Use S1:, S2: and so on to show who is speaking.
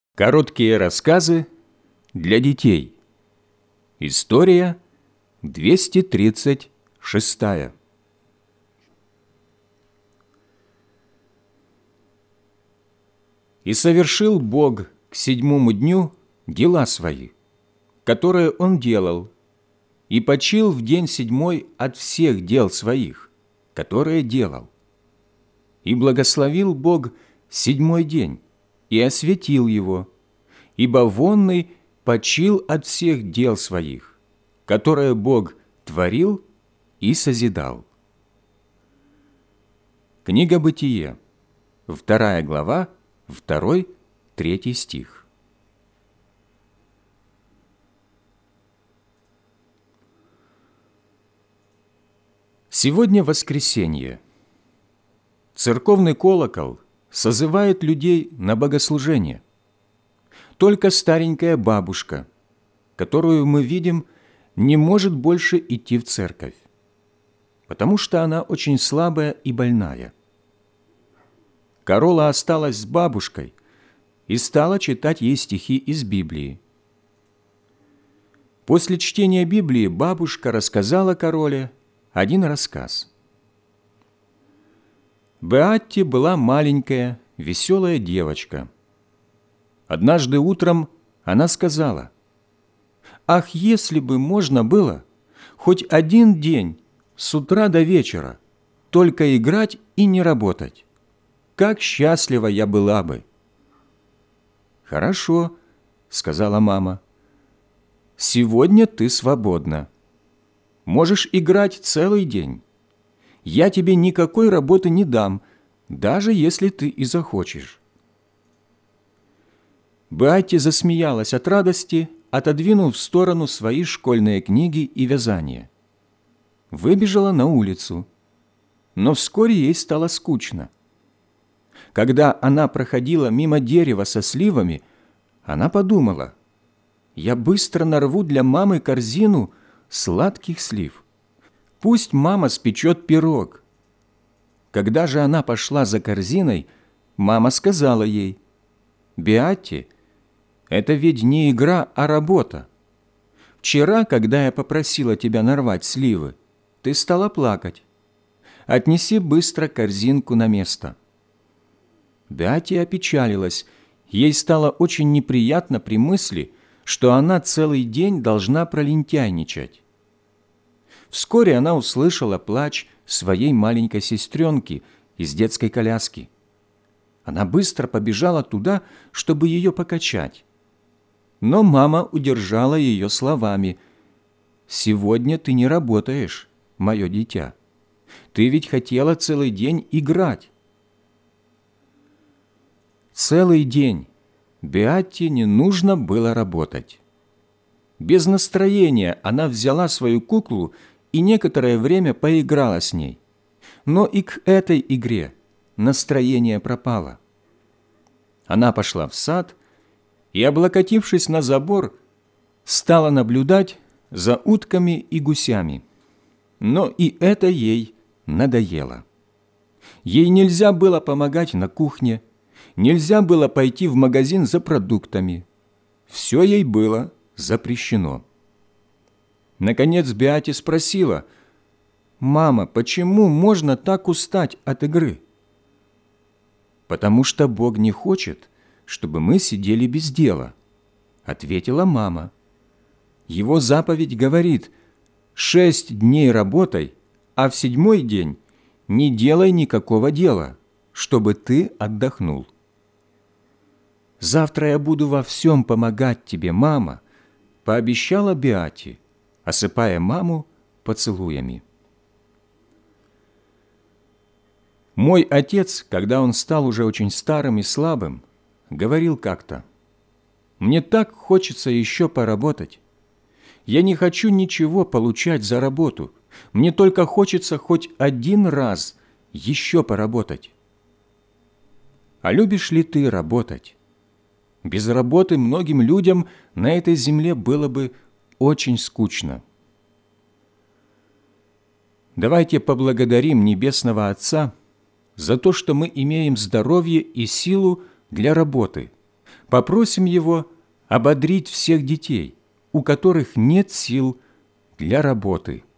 S1: Короткие рассказы для детей. История 236. «И совершил Бог к 7-му дню дела свои, которые Он делал, и почил в день 7-й от всех дел своих, которые делал. И благословил Бог 7-й день, и осветил его, ибо вонный почил от всех дел своих, которые Бог творил и созидал». Книга Бытие, 2 глава, 2-3 стих. Сегодня воскресенье. Церковный колокол созывает людей на богослужение. Только старенькая бабушка, которую мы видим, не может больше идти в церковь, потому что она очень слабая и больная. Карола осталась с бабушкой и стала читать ей стихи из Библии. После чтения Библии бабушка рассказала Кароле один рассказ. Беатти была маленькая, веселая девочка. Однажды утром она сказала: «Ах, если бы можно было хоть один день с утра до вечера только играть и не работать! Как счастлива я была бы!» «Хорошо», — сказала мама, — «сегодня ты свободна. Можешь играть целый день. Я тебе никакой работы не дам, даже если ты и захочешь». Беатти засмеялась от радости, отодвинув в сторону свои школьные книги и вязание. Выбежала на улицу, но вскоре ей стало скучно. Когда она проходила мимо дерева со сливами, она подумала: «Я быстро нарву для мамы корзину сладких слив. Пусть мама спечет пирог». Когда же она пошла за корзиной, мама сказала ей: «Беатти, это ведь не игра, а работа. Вчера, когда я попросила тебя нарвать сливы, ты стала плакать. Отнеси быстро корзинку на место». Беатти опечалилась. Ей стало очень неприятно при мысли, что она целый день должна пролентяйничать. Вскоре она услышала плач своей маленькой сестренки из детской коляски. Она быстро побежала туда, чтобы ее покачать. Но мама удержала ее словами: «Сегодня ты не работаешь, мое дитя. Ты ведь хотела целый день играть». Целый день Беатти не нужно было работать. Без настроения она взяла свою куклу и некоторое время поиграла с ней. Но и к этой игре настроение пропало. Она пошла в сад и, облокотившись на забор, стала наблюдать за утками и гусями. Но и это ей надоело. Ей нельзя было помогать на кухне, нельзя было пойти в магазин за продуктами. Все ей было запрещено. Наконец Беатти спросила: «Мама, почему можно так устать от игры?» «Потому что Бог не хочет, чтобы мы сидели без дела», — ответила мама. «Его заповедь говорит: 6 дней работай, а в 7-й день не делай никакого дела, чтобы ты отдохнул». «Завтра я буду во всем помогать тебе, мама», — пообещала Беатти, осыпая маму поцелуями. Мой отец, когда он стал уже очень старым и слабым, говорил как-то: «Мне так хочется еще поработать. Я не хочу ничего получать за работу. Мне только хочется хоть один раз еще поработать». А любишь ли ты работать? Без работы многим людям на этой земле было бы очень скучно. Давайте поблагодарим Небесного Отца за то, что мы имеем здоровье и силу для работы, Попросим Его ободрить всех детей, у которых нет сил для работы.